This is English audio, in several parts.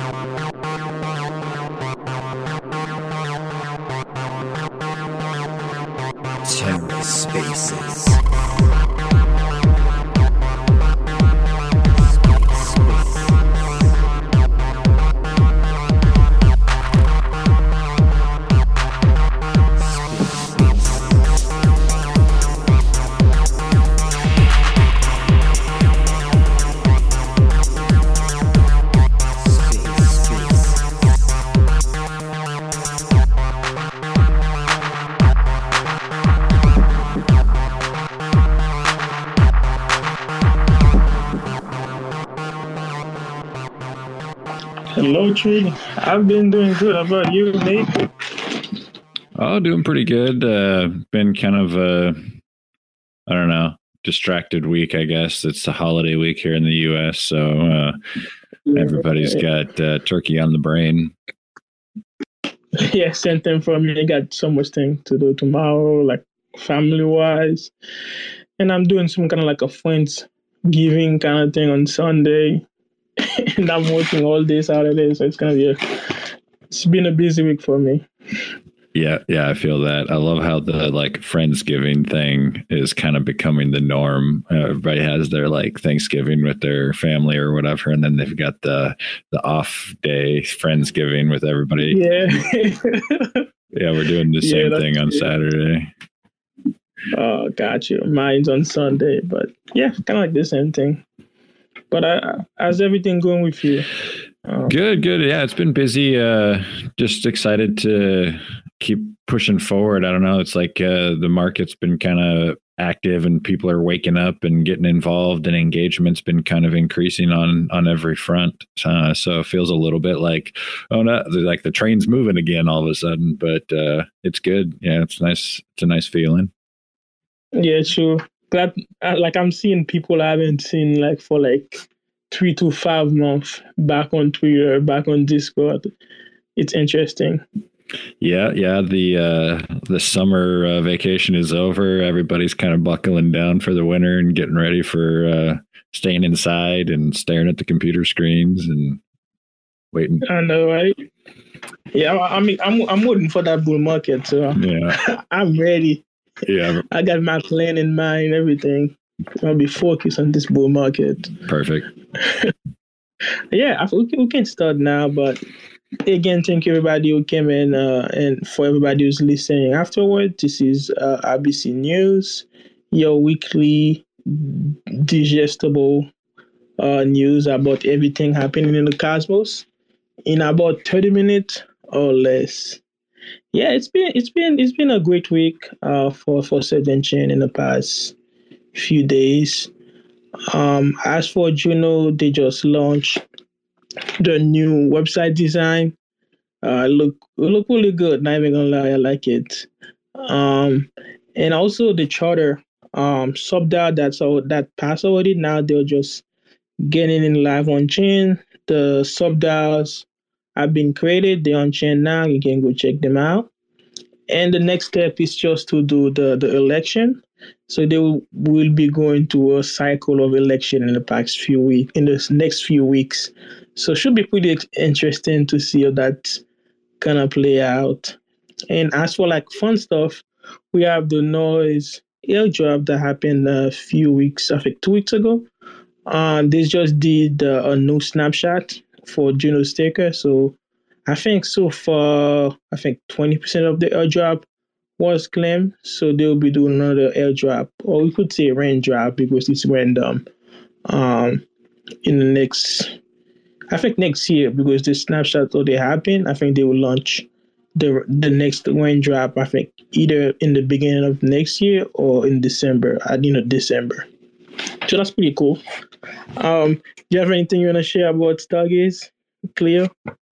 TerraSpaces. Hello, Tree. I've been doing good. How about you, Nate? Oh, doing pretty good. Been kind of I don't know, distracted week, I guess. It's the holiday week here in the U.S., so everybody's got turkey on the brain. Yeah, same thing for me. I got so much thing to do tomorrow, like family-wise. And I'm doing some kind of like a friends giving kind of thing on Sunday. And I'm working all day Saturday, so it's been a busy week for me. Yeah, I feel that. I love how the like Friendsgiving thing is kind of becoming the norm. Everybody has their like Thanksgiving with their family or whatever, and then they've got the off day Friendsgiving with everybody. Yeah. Yeah, we're doing the same thing on Saturday. Oh, got you. Mine's on Sunday, but yeah, kind of like the same thing. But how's everything going with you? Good. Yeah, it's been busy. Just excited to keep pushing forward. I don't know. It's like the market's been kind of active and people are waking up and getting involved, and engagement's been kind of increasing on every front. So it feels a little bit like, oh no, like the train's moving again all of a sudden. But it's good. Yeah, it's nice. It's a nice feeling. Yeah, sure. That like I'm seeing people I haven't seen like for like 3 to 5 months back on Twitter, back on Discord. It's interesting. Yeah. The summer vacation is over. Everybody's kind of buckling down for the winter and getting ready for staying inside and staring at the computer screens and waiting. I know, right? Yeah, I mean, I'm waiting for that bull market, so yeah. I'm ready. Yeah, I got my plan in mind, everything. I'll be focused on this bull market. Perfect. Yeah, we can start now, but again, thank you everybody who came in and for everybody who's listening afterward. This is RBC News, your weekly digestible news about everything happening in the cosmos in about 30 minutes or less. Yeah, it's been a great week for Seven Chain in the past few days. As for Juno, they just launched the new website design. Look really good. Not even gonna lie, I like it. And also the charter sub-DAO that passed already. Now they're just getting in live on chain. The sub-DAOs have been created. They're on chain now. You can go check them out. And the next step is just to do the election. So they will be going to a cycle of election in the next few weeks. So it should be pretty interesting to see how that's gonna play out. And as for like fun stuff, we have the Noise airdrop that happened a few weeks, I think 2 weeks ago. They just did a new snapshot for Juno Staker. So I think so far, 20% of the airdrop was claimed. So they'll be doing another airdrop, or we could say raindrop because it's random. In the next year, because the snapshot already happened, I think they will launch the next raindrop, I think either in the beginning of next year or in December, at the end of December. So that's pretty cool. Do you have anything you want to share about Stargaze, Cleo?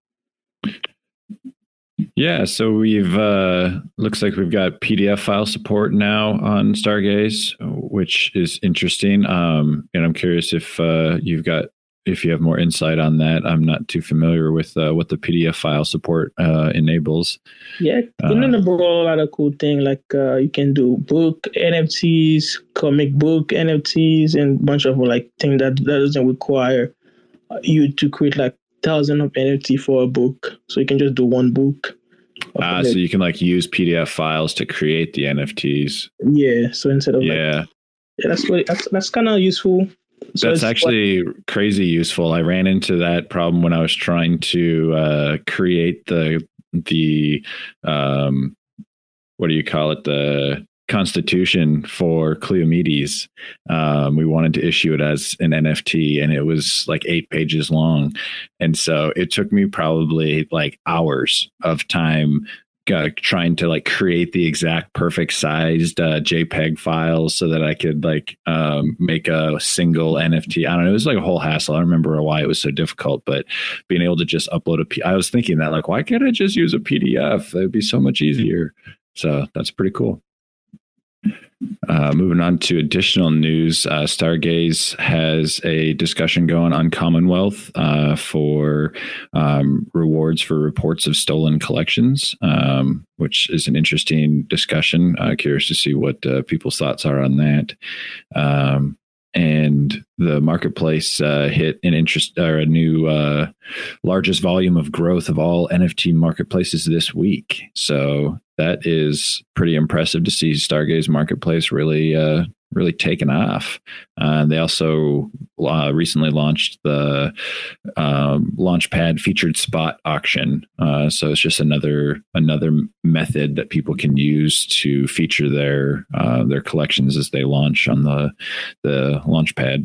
Yeah, so we've looks like we've got PDF file support now on Stargaze, which is interesting. And I'm curious if you have more insight on that. I'm not too familiar with what the PDF file support enables. Yeah, it enables a lot of cool things, like you can do book NFTs, comic book NFTs, and a bunch of like things that doesn't require you to create like thousand of NFT for a book, so you can just do one book. So you can like use PDF files to create the NFTs. Yeah. So instead of that's kind of useful. So that's actually crazy useful. I ran into that problem when I was trying to create the what do you call it? The Constitution for Cleomedes. We wanted to issue it as an NFT, and it was like 8 pages long. And so it took me probably like hours of time trying to like create the exact perfect sized JPEG files so that I could like make a single NFT. I don't know. It was like a whole hassle. I don't remember why it was so difficult, but being able to just upload I was thinking that like, why can't I just use a PDF? It'd be so much easier. So that's pretty cool. Moving on to additional news, Stargaze has a discussion going on Commonwealth for rewards for reports of stolen collections, which is an interesting discussion. Curious to see what people's thoughts are on that. And the marketplace hit a new largest volume of growth of all NFT marketplaces this week. So that is pretty impressive to see Stargaze Marketplace really taken off. They also recently launched the Launchpad featured spot auction. So it's just another method that people can use to feature their collections as they launch on the Launchpad.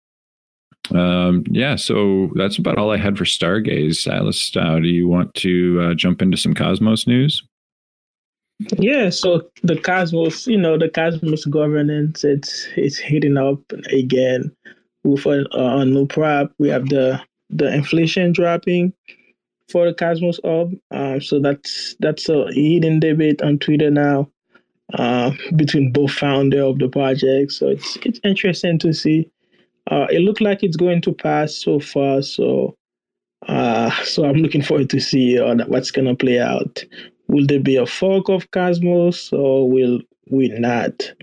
So that's about all I had for Stargaze. Alice, do you want to jump into some Cosmos news? Yeah, so the Cosmos governance, it's heating up again with a new prop. We have the inflation dropping for the Cosmos Hub. So that's a heated debate on Twitter now between both founder of the project. So it's interesting to see. It looked like it's going to pass so far. So I'm looking forward to see what's gonna play out. Will there be a fork of Cosmos or will we not?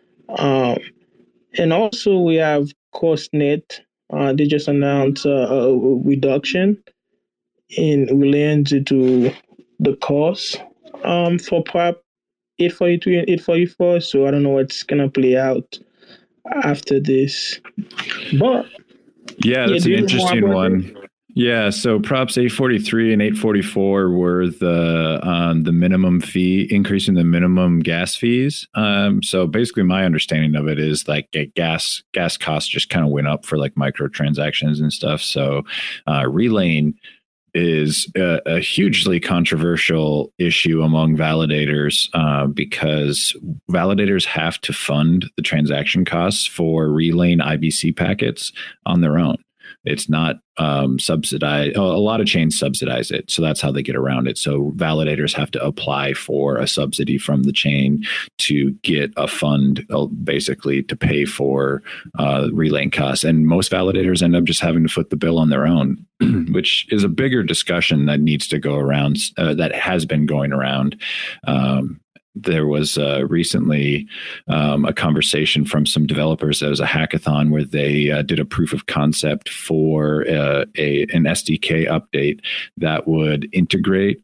And also we have CostNet. They just announced a reduction in related to the cost for Prop 842 and 844. So I don't know what's gonna play out after this. But that's an interesting one. Yeah, so Props 843 and 844 were the minimum fee, increasing the minimum gas fees. So basically my understanding of it is like gas costs just kind of went up for like microtransactions and stuff. So relaying is a hugely controversial issue among validators because validators have to fund the transaction costs for relaying IBC packets on their own. It's not subsidized. A lot of chains subsidize it. So that's how they get around it. So validators have to apply for a subsidy from the chain to get a fund basically to pay for relaying costs. And most validators end up just having to foot the bill on their own, which is a bigger discussion that needs to go around, that has been going around. There was recently a conversation from some developers. There was a hackathon where they did a proof of concept for an SDK update that would integrate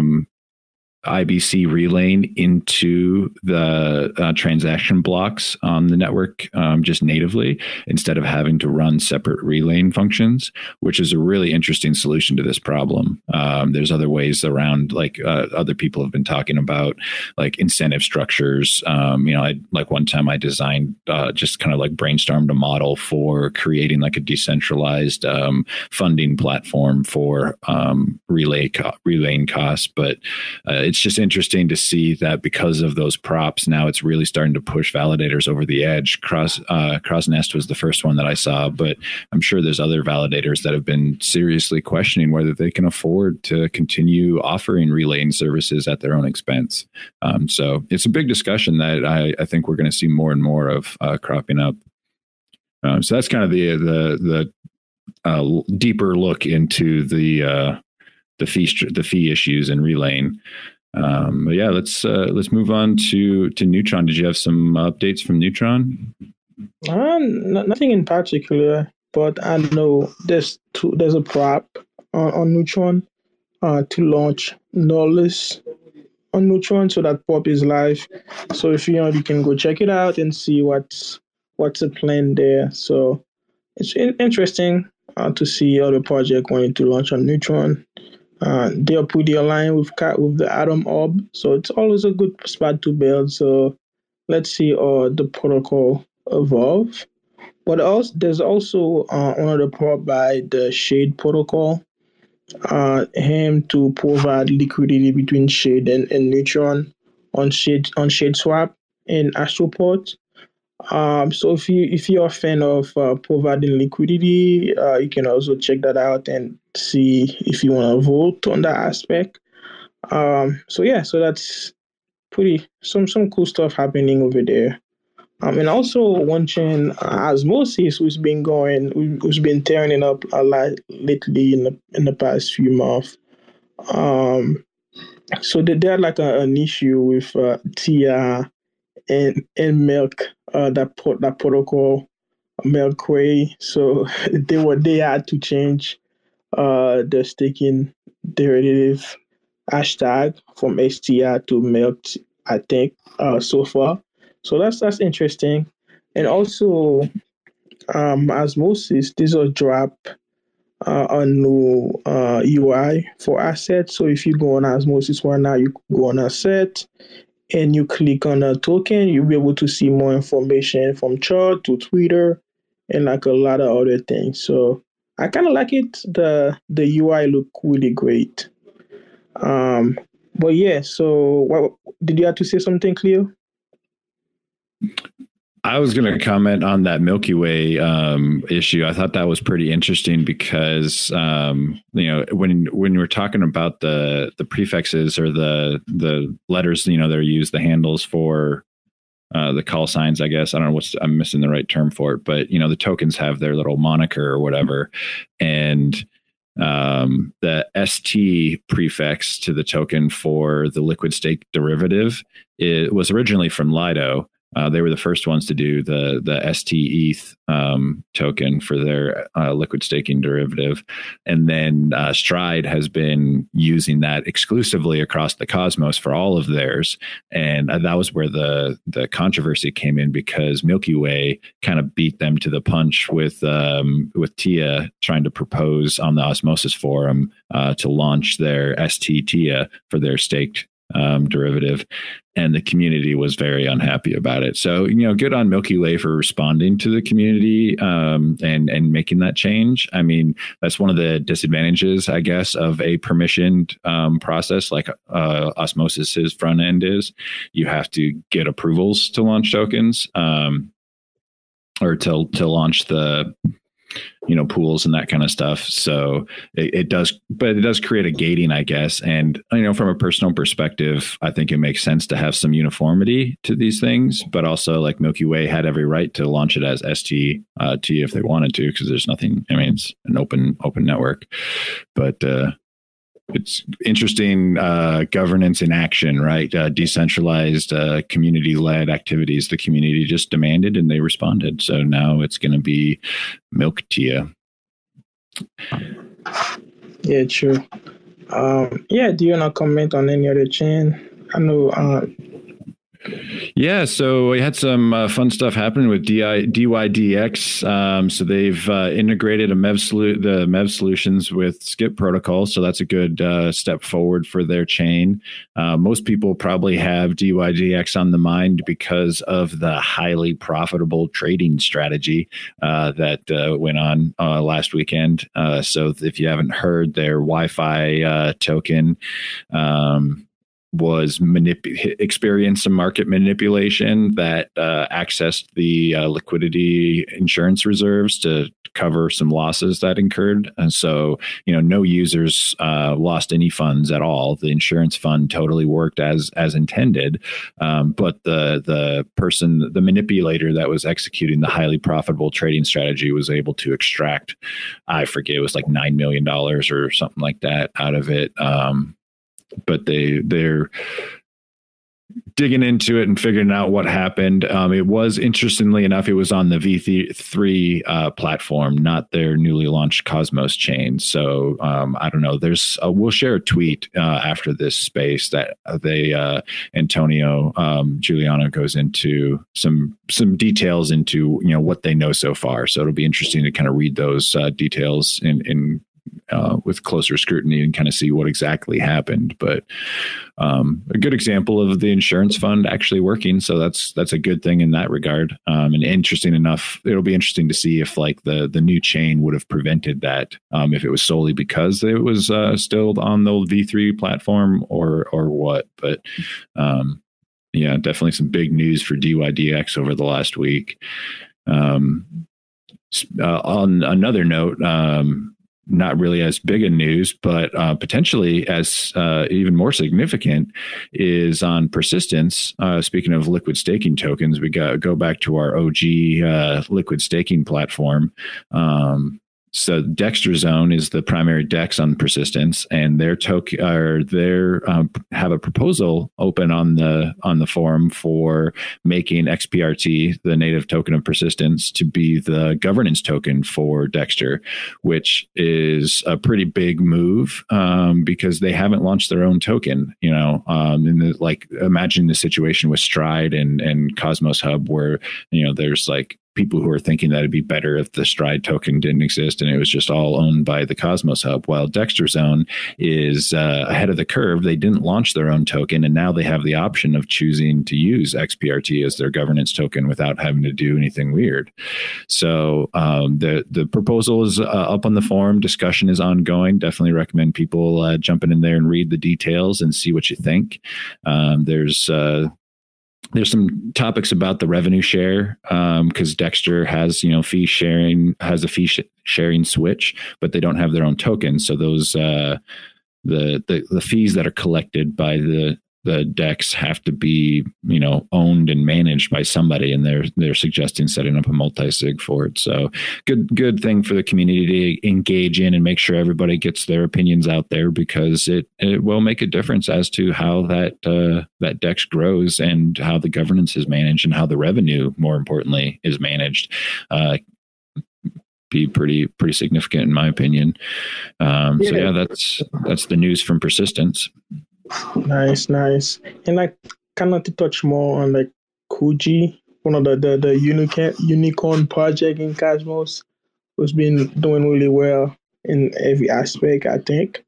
IBC relaying into the transaction blocks on the network just natively instead of having to run separate relaying functions, which is a really interesting solution to this problem. There's other ways around, like other people have been talking about, like incentive structures. Like one time I designed just kind of like brainstormed a model for creating like a decentralized funding platform for relaying costs, but it's just interesting to see that because of those props, now it's really starting to push validators over the edge. Crossnest was the first one that I saw, but I'm sure there's other validators that have been seriously questioning whether they can afford to continue offering relaying services at their own expense. So it's a big discussion that I think we're going to see more and more of cropping up. So that's kind of the deeper look into the fee issues and relaying. But yeah, let's move on to Neutron. Did you have some updates from Neutron? Nothing in particular, but I know there's a prop on Neutron to launch Nullis on Neutron, so that pop is live. So if you want, you can go check it out and see what's the plan there. So it's interesting to see other project wanting to launch on Neutron. They are pretty aligned with the Atom Orb, so it's always a good spot to build. So let's see the protocol evolve. But also, there's also another prop by the Shade protocol, him to provide liquidity between Shade and Neutron on Shade Swap and Astroport. So if you're a fan of providing liquidity, you can also check that out and see if you want to vote on that aspect. So yeah, so that's pretty some cool stuff happening over there. And also one chain, Osmosis, who's been tearing it up a lot lately in the past few months. Um, so they had like an issue with Tia and Milk, that protocol Milkway. So they had to change the staking derivative hashtag from STR to Milk, I think, so far. So that's interesting. And also, Osmosis, these are drop a new UI for assets. So if you go on Osmosis right now, you go on asset and you click on a token, you'll be able to see more information from chart to Twitter and like a lot of other things. So I kind of like it. The UI look really great. Um, but yeah, so what did you have to say something, Cleo? I was going to comment on that Milky Way issue. I thought that was pretty interesting because when we're talking about the prefixes or the letters, they're used, the handles for the call signs, I guess. I don't know I'm missing the right term for it, but the tokens have their little moniker or whatever, and the ST prefix to the token for the liquid stake derivative, it was originally from Lido. They were the first ones to do the ST ETH token for their liquid staking derivative. And then Stride has been using that exclusively across the Cosmos for all of theirs. And that was where the controversy came in, because Milky Way kind of beat them to the punch with TIA trying to propose on the Osmosis forum to launch their ST TIA for their staked derivative, and the community was very unhappy about it. So, good on Milky Way for responding to the community and making that change. I mean, that's one of the disadvantages, I guess, of a permissioned process like Osmosis's front end is. You have to get approvals to launch tokens or to launch the pools and that kind of stuff. So it does create a gating, I guess. And, from a personal perspective, I think it makes sense to have some uniformity to these things, but also like Milky Way had every right to launch it as ST T if they wanted to, because there's nothing, it's an open network, but it's interesting governance in action, right? Decentralized, community-led activities. The community just demanded and they responded. So now it's going to be Milk Tia. Yeah, true. Do you want to comment on any other chain? I know. Yeah, so we had some fun stuff happening with DYDX. So they've integrated the MEV solutions with Skip protocol. So that's a good step forward for their chain. Most people probably have DYDX on the mind because of the highly profitable trading strategy that went on last weekend. So if you haven't heard, their Wi-Fi token was experienced some market manipulation that accessed the liquidity insurance reserves to cover some losses that incurred. And so, no users lost any funds at all. The insurance fund totally worked as intended. But the manipulator that was executing the highly profitable trading strategy was able to extract, I forget, it was like $9 million or something like that out of it. But they're digging into it and figuring out what happened. It was, interestingly enough, it was on the V3 platform, not their newly launched Cosmos chain. So I don't know. We'll share a tweet after this space that Antonio Giuliano goes into some details into what they know so far. So it'll be interesting to kind of read those details in with closer scrutiny and kind of see what exactly happened. But a good example of the insurance fund actually working. So that's a good thing in that regard. And interesting enough, it'll be interesting to see if like the new chain would have prevented that if it was solely because it was still on the V3 platform or what. But yeah, definitely some big news for DYDX over the last week. On another note, not really as big a news, but potentially as even more significant is on persistence. Speaking of liquid staking tokens, we go back to our OG liquid staking platform. So Dexter Zone is the primary DEX on persistence, and their have a proposal open on the forum for making XPRT, the native token of persistence, to be the governance token for Dexter, which is a pretty big move because they haven't launched their own token. Imagine the situation with Stride and Cosmos Hub, where there's like people who are thinking that it'd be better if the Stride token didn't exist and it was just all owned by the Cosmos Hub. While Dexter Zone is ahead of the curve. They didn't launch their own token, and now they have the option of choosing to use XPRT as their governance token without having to do anything weird. So the proposal is up on the forum. Discussion is ongoing. Definitely recommend people jumping in there and read the details and see what you think. There's some topics about the revenue share because Dexter has a fee sharing switch, but they don't have their own tokens. So those the fees that are collected by the DEX have to be owned and managed by somebody, and they're suggesting setting up a multi-sig for it. So good thing for the community to engage in and make sure everybody gets their opinions out there, because it will make a difference as to how that DEX grows and how the governance is managed and how the revenue, more importantly, is managed. Be pretty significant in my opinion. So yeah, that's the news from persistence. Nice. And like kind of to touch more on like Kuji, one of the unicorn project in Cosmos, who's been doing really well in every aspect, I think.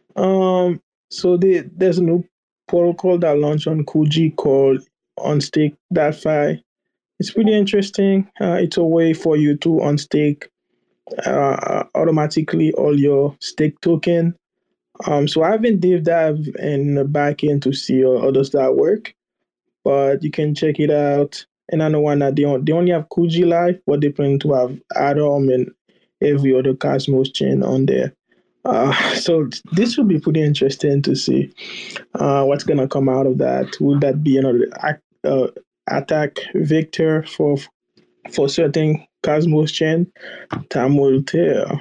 So there's a new protocol that launched on Kuji called unstake.fi. It's pretty interesting. It's a way for you to unstake automatically all your stake token. So I haven't deep dive in the back end to see how does that work, but you can check it out. And I know one that they only have Kuji Live, but they plan to have Atom and every other Cosmos chain on there. So this will be pretty interesting to see what's gonna come out of that. Will that be another attack vector for certain Cosmos chain? Time will tell.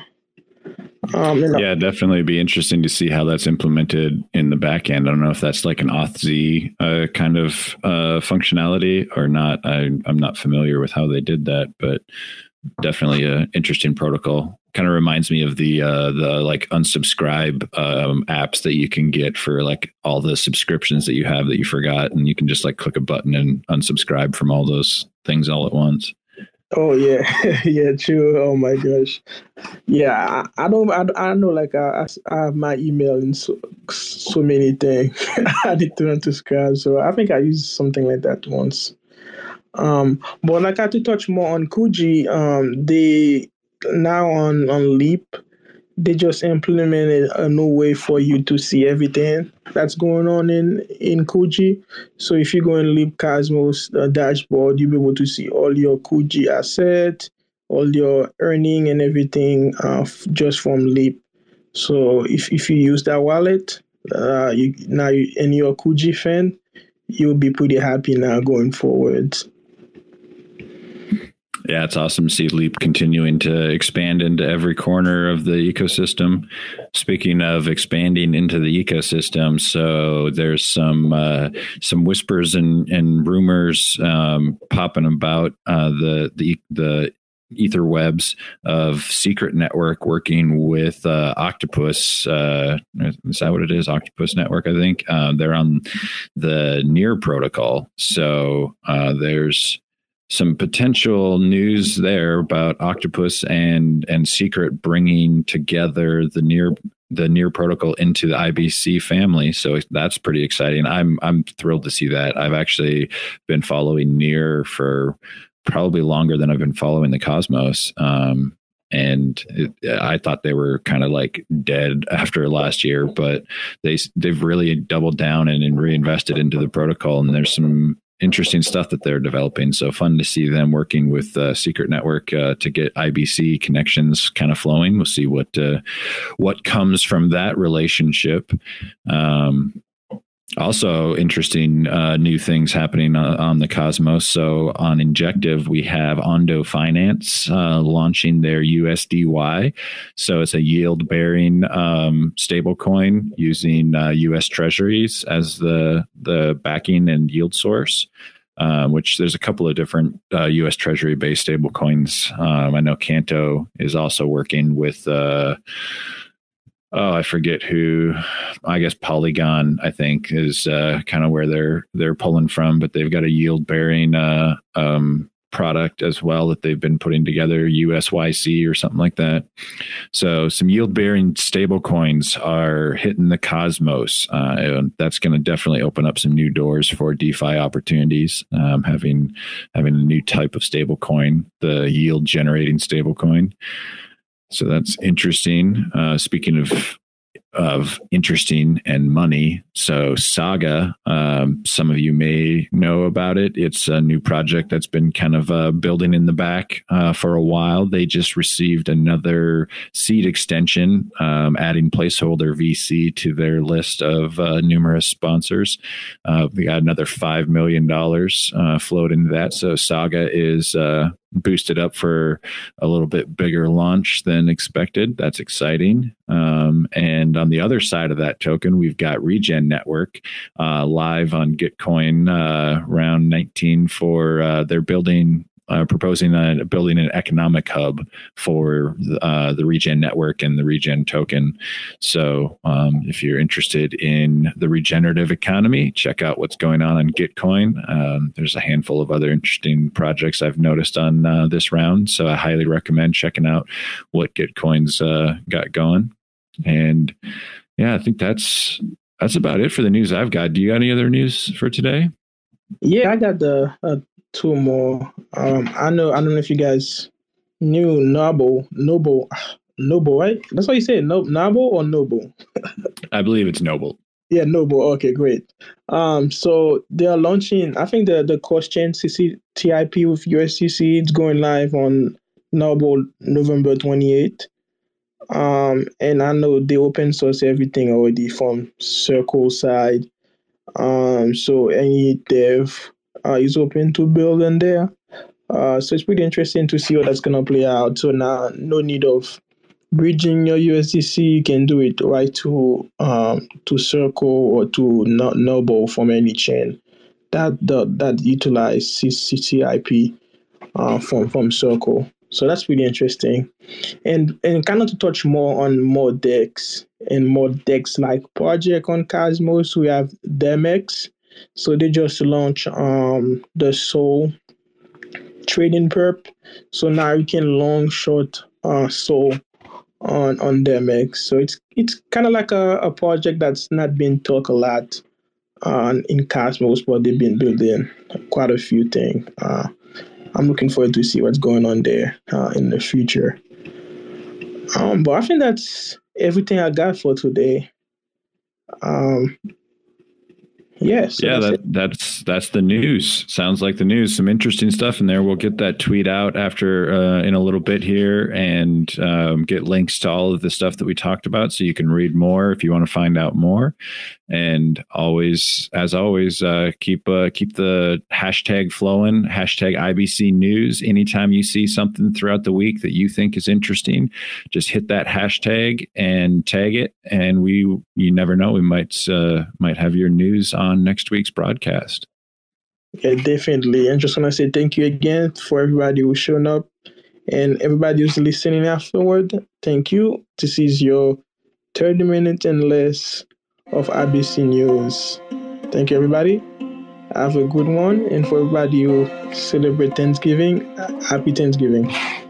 Yeah, definitely be interesting to see how that's implemented in the back end. I don't know if that's like an Auth-Z kind of functionality or not. I'm not familiar with how they did that, but definitely an interesting protocol. Kind of reminds me of the like unsubscribe apps that you can get for like all the subscriptions that you have that you forgot, and you can just like click a button and unsubscribe from all those things all at once. Oh yeah, yeah, true. Oh my gosh, yeah. I don't. I know. Like I have my email in so many things. I need to unsubscribe. So I think I used something like that once. But like I had to touch more on Kuji. They now on Leap, they just implemented a new way for you to see everything that's going on in Kuji. So if you go in Leap Cosmos dashboard, you'll be able to see all your Kuji assets, all your earning and everything just from Leap. So if you use that wallet, and you're a Kuji fan, you'll be pretty happy now going forward. Yeah, it's awesome to see Leap continuing to expand into every corner of the ecosystem. Speaking of expanding into the ecosystem, so there's some whispers and rumors popping about the ether webs of Secret Network working with Octopus. Is that what it is? Octopus Network, I think. They're on the Near protocol. So there's some potential news there about Octopus and Secret bringing together the Near protocol into the IBC family. So that's pretty exciting. I'm thrilled to see that. I've actually been following Near for probably longer than I've been following the Cosmos. I thought they were kind of like dead after last year, but they've really doubled down and reinvested into the protocol. And there's some interesting stuff that they're developing. So fun to see them working with Secret Network to get IBC connections kind of flowing. We'll see what comes from that relationship. Also interesting new things happening on the Cosmos. So on Injective, we have Ondo Finance launching their USDY. So it's a yield-bearing stable coin using US Treasuries as the backing and yield source. Which there's a couple of different U.S. Treasury-based stable coins. I know Canto is also working with, I forget who. I guess Polygon, I think, is kind of where they're pulling from, but they've got a yield-bearing product as well that they've been putting together, USYC or something like that. So some yield-bearing stable coins are hitting the Cosmos. And that's going to definitely open up some new doors for DeFi opportunities, having a new type of stable coin, the yield-generating stable coin. So that's interesting. Speaking of interesting and money. So Saga, some of you may know about it. It's a new project that's been kind of building in the back for a while. They just received another seed extension, adding placeholder VC to their list of numerous sponsors. We got another $5 million flowed into that. So Saga is boosted up for a little bit bigger launch than expected. That's exciting. And on the other side of that token, we've got Regen Network live on Gitcoin round 19 for they're proposing building an economic hub for the Regen Network and the Regen token. So if you're interested in the regenerative economy, check out what's going on Gitcoin. There's a handful of other interesting projects I've noticed on this round. So I highly recommend checking out what Gitcoin's got going. And yeah, I think that's about it for the news I've got. Do you got any other news for today? Yeah, I got the two more. I don't know if you guys knew Noble, right? That's what you say, Noble or Noble? I believe it's Noble. Yeah, Noble. Okay, great. So they are launching, I think the cross-chain TIP with USDC, it's going live on Noble November 28th. And I know they open source everything already from Circle side. So any dev is open to build in there. So it's pretty interesting to see how that's gonna play out. So now no need of bridging your USDC. You can do it right to Circle or to Noble from any chain that utilize CCIP from Circle. So that's pretty interesting. And kind of to touch more on more DEX and more DEX-like project on Cosmos, we have Demex. So they just launched the Sol trading perp. So now you can long short Sol on Demex. So it's kind of like a project that's not been talked a lot in Cosmos, but they've been building quite a few things. I'm looking forward to see what's going on there in the future. But I think that's everything I got for today. Yes. Yeah, that's the news. Sounds like the news. Some interesting stuff in there. We'll get that tweet out after in a little bit here, and get links to all of the stuff that we talked about, so you can read more if you want to find out more. And always, as always, keep the hashtag flowing. Hashtag IBC News. Anytime you see something throughout the week that you think is interesting, just hit that hashtag and tag it. And you never know, we might have your news on next week's broadcast. Yeah, definitely. And just want to say thank you again for everybody who's shown up and everybody who's listening afterward. Thank you. This is your 30 minutes and less of IBC News. Thank you, everybody. Have a good one. And for everybody who celebrate Thanksgiving, happy Thanksgiving.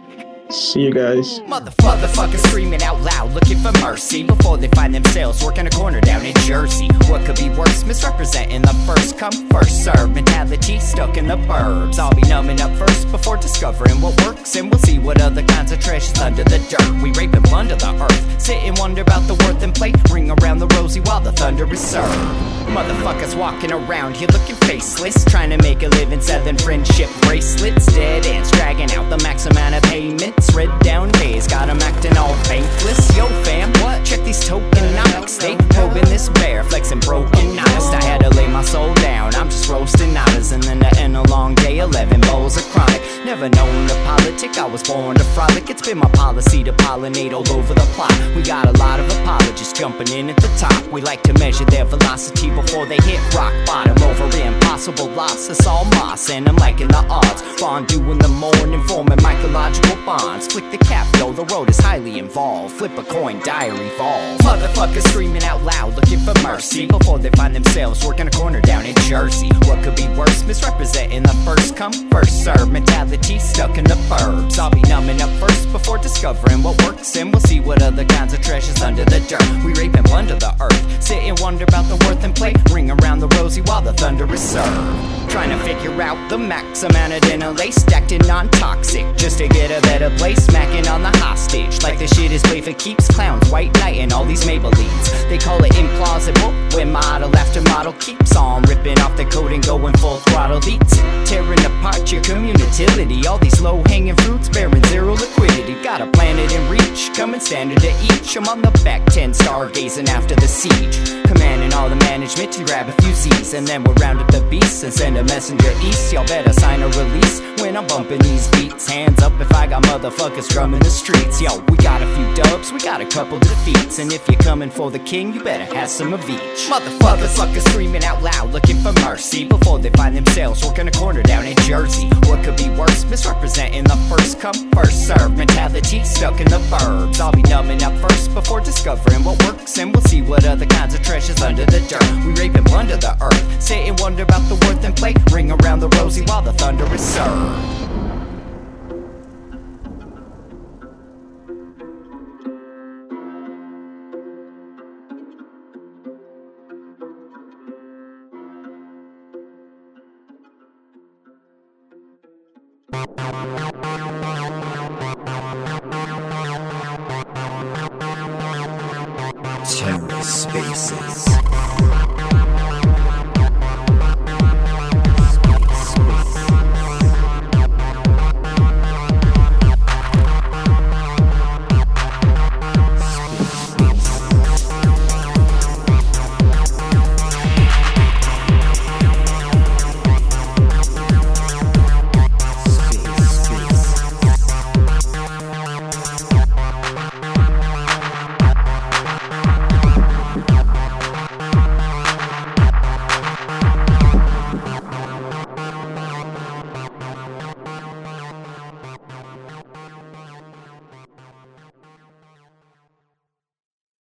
See you guys. Motherfuckers screaming out loud, looking for mercy before they find themselves working a corner down in Jersey. What could be worse? Misrepresenting the first come, first serve mentality stuck in the burbs. I'll be numbing up first before discovering what works, and we'll see what other kinds of treasures under the dirt. We rape and plunder the earth, sit and wonder about the worth and play, ring around the rosy while the thunder is served. Motherfuckers walking around here looking faceless, trying to make a living selling friendship bracelets. Dead ends dragging out the max amount of payments. Red down days, got 'em acting all bankless. Yo fam, what? Check these tokenomics. They probing this bear, flexing broken honest. I had to lay my soul down, I'm just roasting otters. And then to end a long day, 11 bowls of chronic. Never known to politic, I was born to frolic. It's been my policy to pollinate all over the plot. We got a lot of apologists jumping in at the top. We like to measure their velocity before they hit rock bottom. Over impossible loss, it's all moss. And I'm liking the odds, fondue in the morning, forming mycological bonds. Flick the cap, yo, the road is highly involved. Flip a coin, diary evolve. Motherfuckers screaming out loud, looking for mercy before they find themselves working a corner down in Jersey. What could be worse? Misrepresenting the first come, first serve mentality stuck in the burbs. I'll be numbing up first before discovering what works, and we'll see what other kinds of treasures under the dirt. We rape and plunder the earth, sit and wonder about the worth and play, ring around the rosy while the thunder is served. Trying to figure out the max amount of dinner lace, stacked in non-toxic, just to get a better place. Smacking on the hostage like the shit is played for keeps. Clowns, white knight, and all these Maybellines. They call it implausible when model after model keeps on ripping off the coat and going full throttle beats, tearing apart your community. All these low-hanging fruits bearing zero liquidity. Got a planet in reach, coming standard to each. I'm on the back 10, stargazing after the siege, commanding all the management to grab a few Z's, and then we'll round up the beasts and send a messenger east. Y'all better sign a release when I'm bumping these beats. Hands up if I got motherfuckers drumming the streets. Yo, we got a few dubs, we got a couple defeats, and if you're coming for the king, you better have some of each. Motherfuckers screaming out loud, looking for mercy before they find themselves working a corner down in Jersey. What could be worse? Misrepresenting the first come, first serve mentality stuck in the burbs. I'll be numbing up first before discovering what works, and we'll see what other kinds of treasures under the dirt. We rape and plunder the earth, sit and wonder about the worth and play, ring around the rosy while the thunder is served. TerraSpaces.